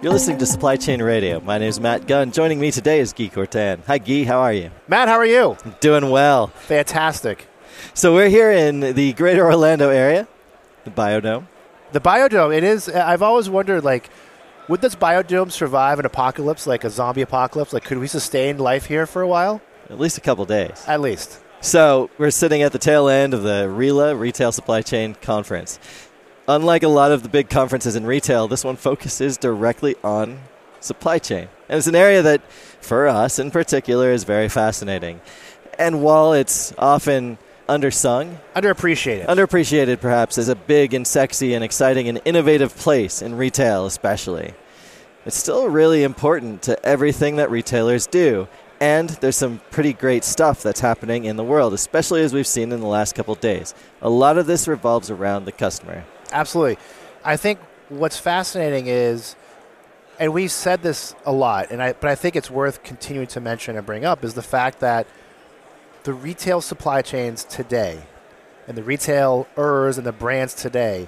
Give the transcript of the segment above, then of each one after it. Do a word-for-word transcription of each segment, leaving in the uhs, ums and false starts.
You're listening to Supply Chain Radio. My name is Matt Gunn. Joining me today is Guy Cortan. Hi, Guy. How are you? Matt, how are you? Doing well. Fantastic. So we're here in the greater Orlando area, the Biodome. The Biodome, it is, I've always wondered, like, would this Biodome survive an apocalypse, like a zombie apocalypse? Like, could we sustain life here for a while? At least a couple days. At least. So we're sitting at the tail end of the RILA, Retail Supply Chain Conference. Unlike a lot of the big conferences in retail, this one focuses directly on supply chain. And it's an area that, for us in particular, is very fascinating. And while it's often undersung, underappreciated, underappreciated perhaps as a big and sexy and exciting and innovative place in retail especially, it's still really important to everything that retailers do. And there's some pretty great stuff that's happening in the world, especially as we've seen in the last couple of days. A lot of this revolves around the customer. Absolutely. I think what's fascinating is, and we've said this a lot, and I, but I think it's worth continuing to mention and bring up, is the fact that the retail supply chains today and the retailers and the brands today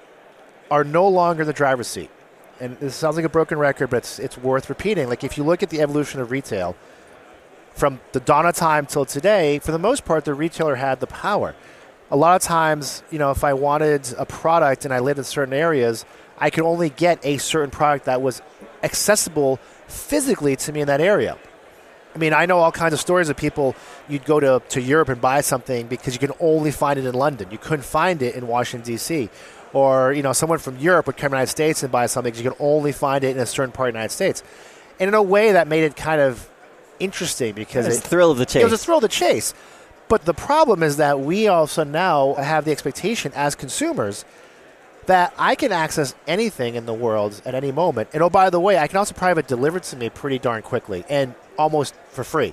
are no longer in the driver's seat. And this sounds like a broken record, but it's, it's worth repeating. Like, if you look at the evolution of retail, from the dawn of time till today, for the most part, the retailer had the power. A lot of times, you know, if I wanted a product and I lived in certain areas, I could only get a certain product that was accessible physically to me in that area. I mean, I know all kinds of stories of people, you'd go to, to Europe and buy something because you can only find it in London. You couldn't find it in Washington, D C Or, you know, someone from Europe would come to the United States and buy something because you can only find it in a certain part of the United States. And in a way that made it kind of interesting because it's it, a thrill of the chase. It was a thrill of the chase. But the problem is that we also now have the expectation as consumers that I can access anything in the world at any moment. And oh, by the way, I can also probably have it delivered to me pretty darn quickly and almost for free.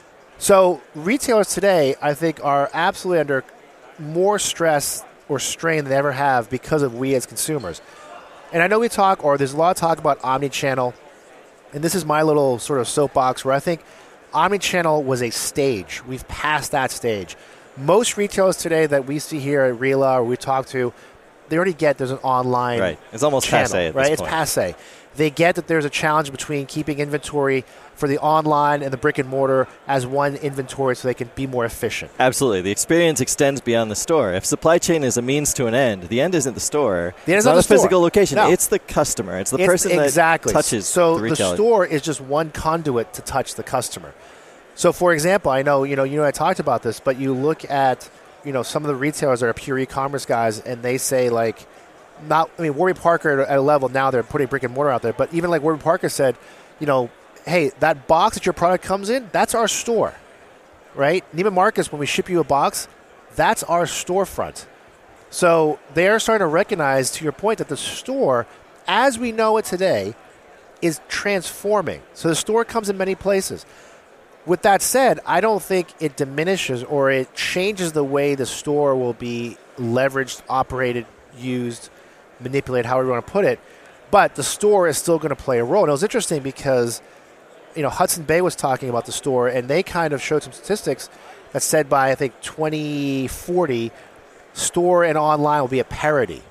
So retailers today, I think, are absolutely under more stress or strain than they ever have because of we as consumers. And I know we talk, or there's a lot of talk about omnichannel. And this is my little sort of soapbox where I think omnichannel was a stage. We've passed that stage. Most retailers today that we see here at RILA or we talk to, they already get there's an online right. It's almost channel, passe at right? this It's point. passe. They get that there's a challenge between keeping inventory for the online and the brick and mortar as one inventory so they can be more efficient. Absolutely. The experience extends beyond the store. If supply chain is a means to an end, the end isn't the store. The end it's is not not the a physical store. location. No. It's the customer. It's the it's person exactly. that touches so the retailer. The store is just one conduit to touch the customer. So, for example, I know you know you know I talked about this, but you look at you know some of the retailers that are pure e-commerce guys, and they say like, not I mean Warby Parker at a level now they're putting brick and mortar out there, but even like Warby Parker said, you know, hey, that box that your product comes in, that's our store, right? Neiman Marcus, when we ship you a box, that's our storefront. So they are starting to recognize, to your point, that the store, as we know it today, is transforming. So the store comes in many places. With that said, I don't think it diminishes or it changes the way the store will be leveraged, operated, used, manipulated, however you want to put it. But the store is still going to play a role. And it was interesting because, you know, Hudson Bay was talking about the store, and they kind of showed some statistics that said by, I think, twenty forty, store and online will be a parity.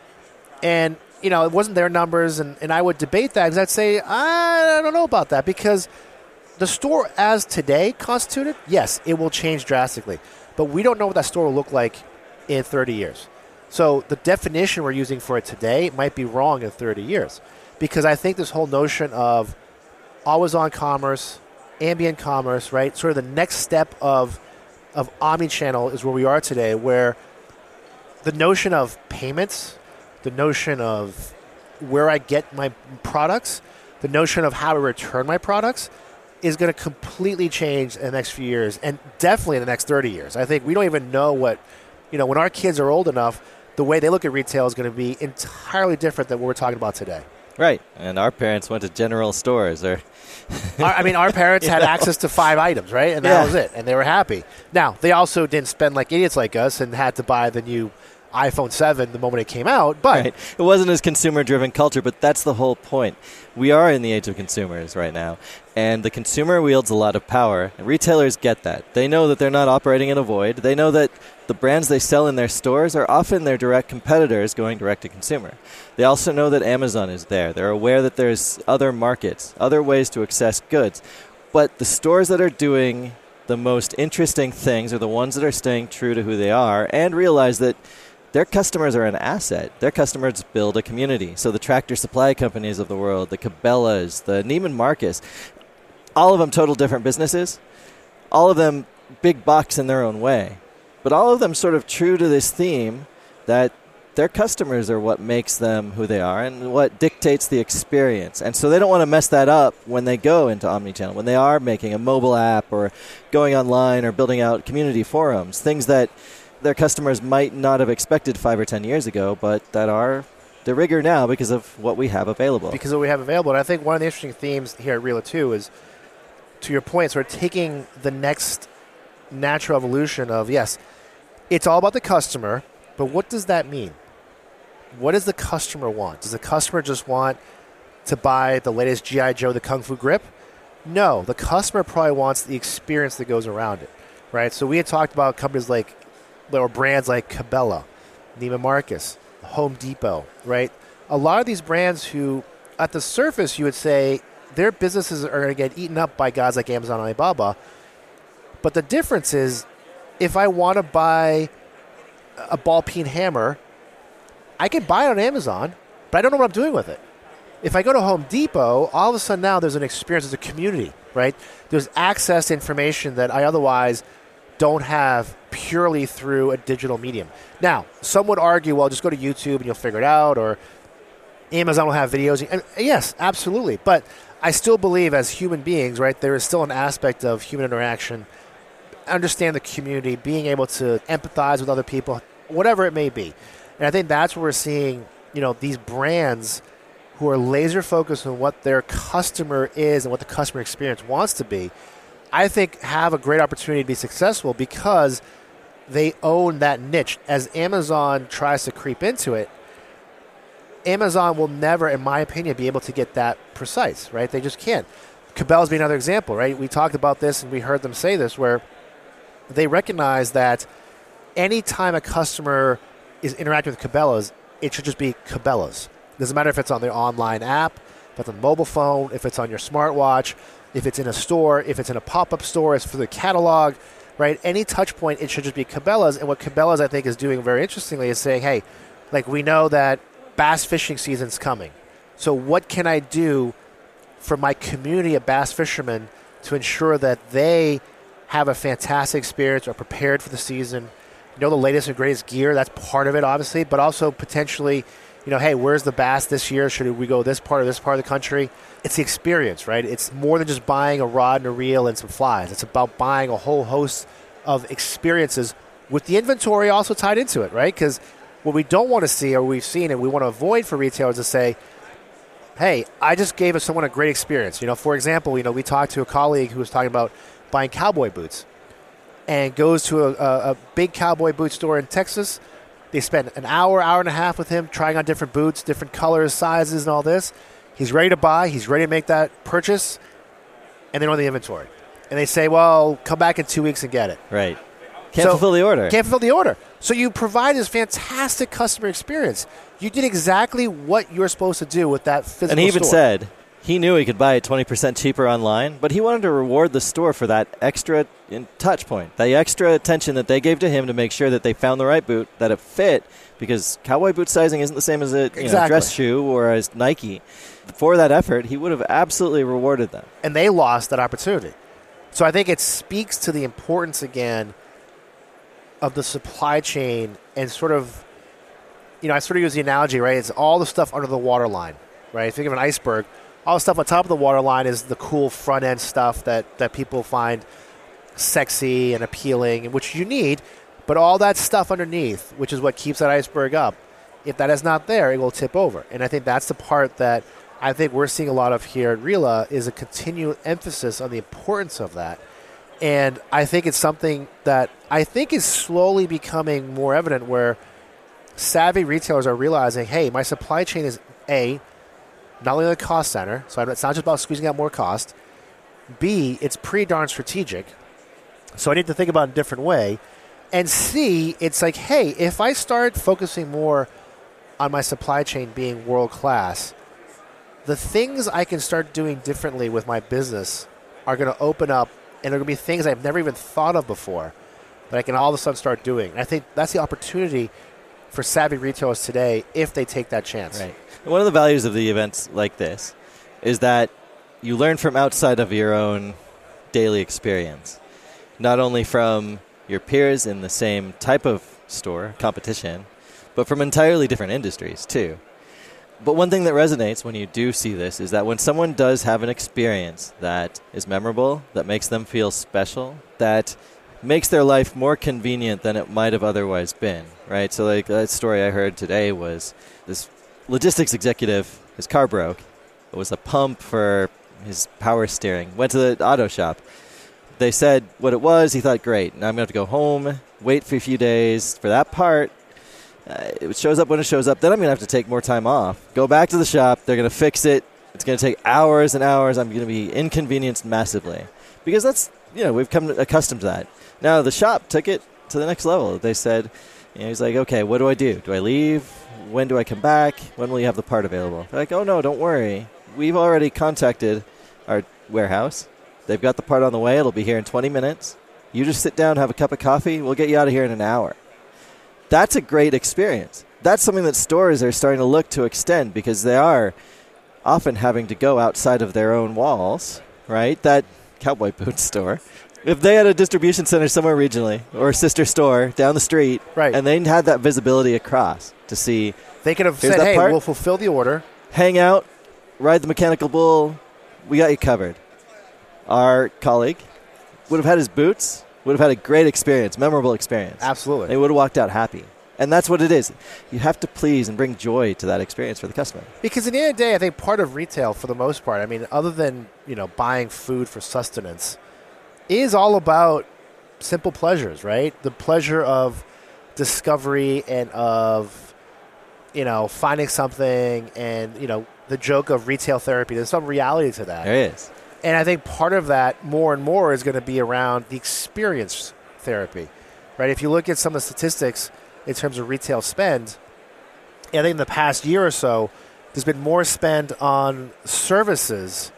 And, you know, it wasn't their numbers, and, and I would debate that because I'd say, I don't know about that because the store as today constituted, yes, it will change drastically. But we don't know what that store will look like in thirty years. So the definition we're using for it today might be wrong in thirty years. Because I think this whole notion of always-on commerce, ambient commerce, right, sort of the next step of, of omnichannel is where we are today, where the notion of payments, the notion of where I get my products, the notion of how I return my products, is going to completely change in the next few years, and definitely in the next thirty years. I think we don't even know what, you know, when our kids are old enough, the way they look at retail is going to be entirely different than what we're talking about today. Right, and our parents went to general stores. Or our, I mean, our parents had know. access to five items, right? And that yeah. was it, and they were happy. Now, they also didn't spend like idiots like us and had to buy the new iPhone seven the moment it came out, but right. It wasn't as consumer-driven culture, but that's the whole point. We are in the age of consumers right now, and the consumer wields a lot of power, and retailers get that. They know that they're not operating in a void. They know that the brands they sell in their stores are often their direct competitors going direct to consumer. They also know that Amazon is there. They're aware that there's other markets, other ways to access goods. But the stores that are doing the most interesting things are the ones that are staying true to who they are and realize that their customers are an asset. Their customers build a community. So the Tractor Supply companies of the world, the Cabela's, the Neiman Marcus, all of them total different businesses, all of them big bucks in their own way, but all of them sort of true to this theme that their customers are what makes them who they are and what dictates the experience. And so they don't want to mess that up when they go into omnichannel, when they are making a mobile app or going online or building out community forums, things that their customers might not have expected five or ten years ago, but that are de rigueur now because of what we have available. Because of what we have available. And I think one of the interesting themes here at Rela too is, to your point, sort of taking the next natural evolution of, yes, it's all about the customer, but what does that mean? What does the customer want? Does the customer just want to buy the latest G I. Joe, the Kung Fu grip? No, the customer probably wants the experience that goes around it, right? So we had talked about companies like, or brands like Cabela, Neiman Marcus, Home Depot, right? A lot of these brands who, at the surface, you would say their businesses are going to get eaten up by guys like Amazon and Alibaba. But the difference is, if I want to buy a ball-peen hammer, I can buy it on Amazon, but I don't know what I'm doing with it. If I go to Home Depot, all of a sudden now there's an experience, there's a community, right? There's access to information that I otherwise don't have purely through a digital medium. Now, some would argue, well, just go to YouTube and you'll figure it out, or Amazon will have videos. And yes, absolutely. But I still believe as human beings, right, there is still an aspect of human interaction, understand the community, being able to empathize with other people, whatever it may be. And I think that's where we're seeing, you know, these brands who are laser focused on what their customer is and what the customer experience wants to be, I think have a great opportunity to be successful because they own that niche. As Amazon tries to creep into it, Amazon will never, in my opinion, be able to get that precise, right? They just can't. Cabela's be another example, right? We talked about this and we heard them say this, where they recognize that any time a customer is interacting with Cabela's, it should just be Cabela's. It doesn't matter if it's on their online app, if it's on a mobile phone, if it's on your smartwatch, if it's in a store, if it's in a pop-up store, it's for the catalog, right? Any touch point, it should just be Cabela's. And what Cabela's, I think, is doing very interestingly is saying, hey, like we know that bass fishing season's coming. So what can I do for my community of bass fishermen to ensure that they have a fantastic experience, are prepared for the season, know the latest and greatest gear? That's part of it, obviously, but also potentially, you know, hey, where's the bass this year? Should we go this part or this part of the country? It's the experience, right? It's more than just buying a rod and a reel and some flies. It's about buying a whole host of experiences with the inventory also tied into it, right? Because what we don't want to see, or we've seen and we want to avoid for retailers, to say, hey, I just gave someone a great experience. You know, for example, you know, we talked to a colleague who was talking about buying cowboy boots and goes to a, a, a big cowboy boot store in Texas. They spend an hour, hour and a half with him trying on different boots, different colors, sizes, and all this. He's ready to buy. He's ready to make that purchase, and they don't have the inventory. And they say, well, come back in two weeks and get it. Right. Can't so, fulfill the order. Can't fulfill the order. So you provide this fantastic customer experience. You did exactly what you're supposed to do with that physical store. And he even store. said he knew he could buy it twenty percent cheaper online, but he wanted to reward the store for that extra touch point, the extra attention that they gave to him to make sure that they found the right boot, that it fit, because cowboy boot sizing isn't the same as a exactly. you know, dress shoe or as Nike. For that effort, he would have absolutely rewarded them. And they lost that opportunity. So I think it speaks to the importance, again, of the supply chain and sort of, you know, I sort of use the analogy, right? It's all the stuff under the waterline, right? Think of an iceberg. All the stuff on top of the waterline is the cool front-end stuff that, that people find sexy and appealing, which you need, but all that stuff underneath, which is what keeps that iceberg up, if that is not there, it will tip over. And I think that's the part that I think we're seeing a lot of here at Rela, is a continual emphasis on the importance of that. And I think it's something that I think is slowly becoming more evident, where savvy retailers are realizing, hey, my supply chain is A, not only the cost center, so it's not just about squeezing out more cost. B, it's pretty darn strategic, so I need to think about it in a different way. And C, it's like, hey, if I start focusing more on my supply chain being world-class, the things I can start doing differently with my business are going to open up, and they're going to be things I've never even thought of before that I can all of a sudden start doing. And I think that's the opportunity for savvy retailers today if they take that chance. Right. One of the values of the events like this is that you learn from outside of your own daily experience, not only from your peers in the same type of store, competition, but from entirely different industries too. But one thing that resonates when you do see this is that when someone does have an experience that is memorable, that makes them feel special, that makes their life more convenient than it might have otherwise been, right? So like that story I heard today was this logistics executive, his car broke. It was a pump for his power steering. Went to the auto shop. They said what it was. He thought, great, now I'm going to have to go home, wait for a few days for that part. Uh, it shows up when it shows up. Then I'm going to have to take more time off. Go back to the shop. They're going to fix it. It's going to take hours and hours. I'm going to be inconvenienced massively. Because that's, you know, we've come accustomed to that. Now the shop took it to the next level. They said, you know, he's like, okay, what do I do? Do I leave? When do I come back? When will you have the part available? They're like, oh, no, don't worry. We've already contacted our warehouse. They've got the part on the way. It'll be here in twenty minutes. You just sit down, have a cup of coffee. We'll get you out of here in an hour. That's a great experience. That's something that stores are starting to look to extend because they are often having to go outside of their own walls, right? That cowboy boot store. If they had a distribution center somewhere regionally or a sister store down the street, right, and they had that visibility across to see, they could have said, hey, part. We'll fulfill the order. Hang out, ride the mechanical bull. We got you covered. Our colleague would have had his boots, would have had a great experience, memorable experience. Absolutely. They would have walked out happy. And that's what it is. You have to please and bring joy to that experience for the customer. Because at the end of the day, I think part of retail, for the most part, I mean, other than, you know, buying food for sustenance, is all about simple pleasures, right? The pleasure of discovery and of, you know, finding something and, you know, the joke of retail therapy. There's some reality to that. There is. And I think part of that more and more is going to be around the experience therapy, right? If you look at some of the statistics in terms of retail spend, I think in the past year or so, there's been more spend on services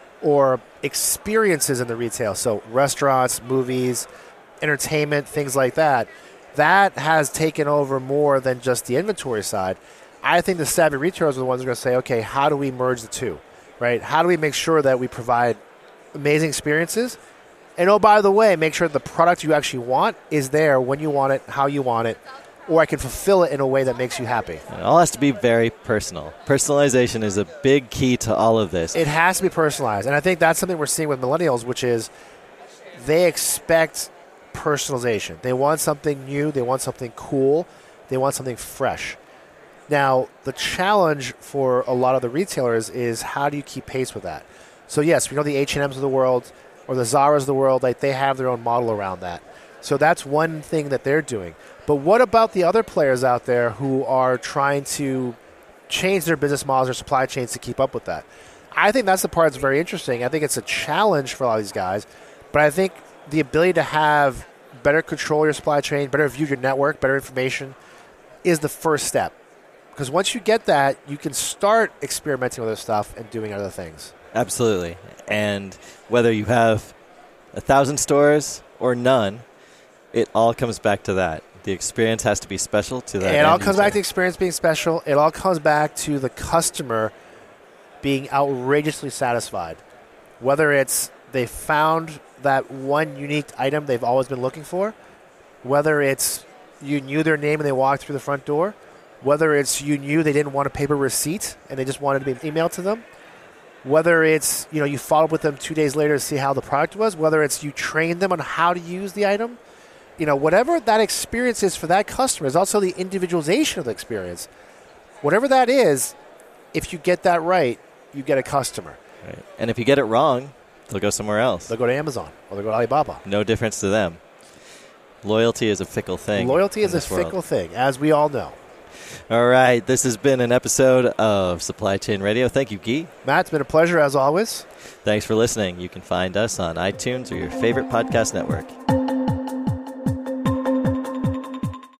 or experiences in the retail. So restaurants, movies, entertainment, things like that. That has taken over more than just the inventory side. I think the savvy retailers are the ones who are going to say, okay, how do we merge the two, right? How do we make sure that we provide amazing experiences? And oh, by the way, make sure the product you actually want is there when you want it, how you want it, or I can fulfill it in a way that makes you happy. It all has to be very personal. Personalization is a big key to all of this. It has to be personalized. And I think that's something we're seeing with millennials, which is they expect personalization. They want something new. They want something cool. They want something fresh. Now, the challenge for a lot of the retailers is how do you keep pace with that? So, yes, we know the H and M's of the world or the Zara's of the world, like they have their own model around that. So that's one thing that they're doing. But what about the other players out there who are trying to change their business models or supply chains to keep up with that? I think that's the part that's very interesting. I think it's a challenge for a lot of these guys. But I think the ability to have better control your supply chain, better view your network, better information is the first step. Because once you get that, you can start experimenting with other stuff and doing other things. Absolutely. And whether you have a thousand stores or none, it all comes back to that. The experience has to be special to that. It all comes user. back to the experience being special. It all comes back to the customer being outrageously satisfied. Whether it's they found that one unique item they've always been looking for, whether it's you knew their name and they walked through the front door, whether it's you knew they didn't want a paper receipt and they just wanted to be emailed to them, whether it's you know you followed up with them two days later to see how the product was, whether it's you trained them on how to use the item, you know, whatever that experience is for that customer is also the individualization of the experience. Whatever that is, if you get that right, you get a customer. Right. And if you get it wrong, they'll go somewhere else. They'll go to Amazon or they'll go to Alibaba. No difference to them. Loyalty is a fickle thing. Loyalty is a this world. fickle thing, as we all know. All right, this has been an episode of Supply Chain Radio. Thank you, Guy. Matt, it's been a pleasure as always. Thanks for listening. You can find us on iTunes or your favorite podcast network.